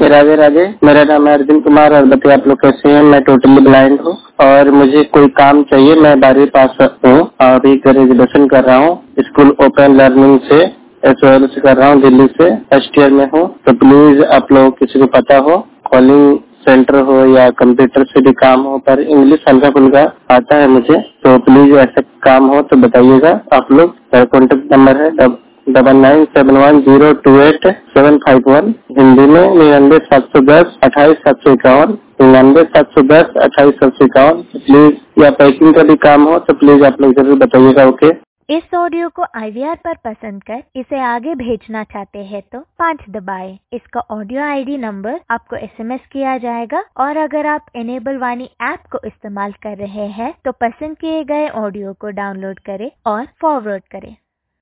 राधे राधे। मेरा नाम है अर्जुन कुमार और बताइए आप लोग कैसे हैं। मैं टोटली ब्लाइंड हूँ और मुझे कोई काम चाहिए। मैं 12वीं पास हूँ, अभी ग्रेजुएशन कर रहा हूँ। स्कूल ओपन लर्निंग से एसओएल से कर रहा हूँ, दिल्ली से फर्स्ट ईयर में हूँ। तो प्लीज आप लोग किसी को पता हो, कॉलिंग सेंटर हो या कंप्यूटर से भी काम हो, पर इंग्लिश हल्का फुल्का आता है मुझे, तो प्लीज ऐसा काम हो तो बताइएगा आप लोग। मेरा कॉन्टेक्ट नंबर है 9971028751। हिंदी में 9970102871, 9970102871। प्लीज या पैकिंग का भी काम हो तो प्लीज आप लोग जरूर बताइएगा। ओके। इस ऑडियो को IVR पर पसंद कर इसे आगे भेजना चाहते हैं तो 5 दबाएं। इसका ऑडियो ID नंबर आपको SMS किया जाएगा और अगर आप इनेबल वाणी ऐप को इस्तेमाल कर रहे हैं तो पसंद किए गए ऑडियो को डाउनलोड करें और फॉरवर्ड करें।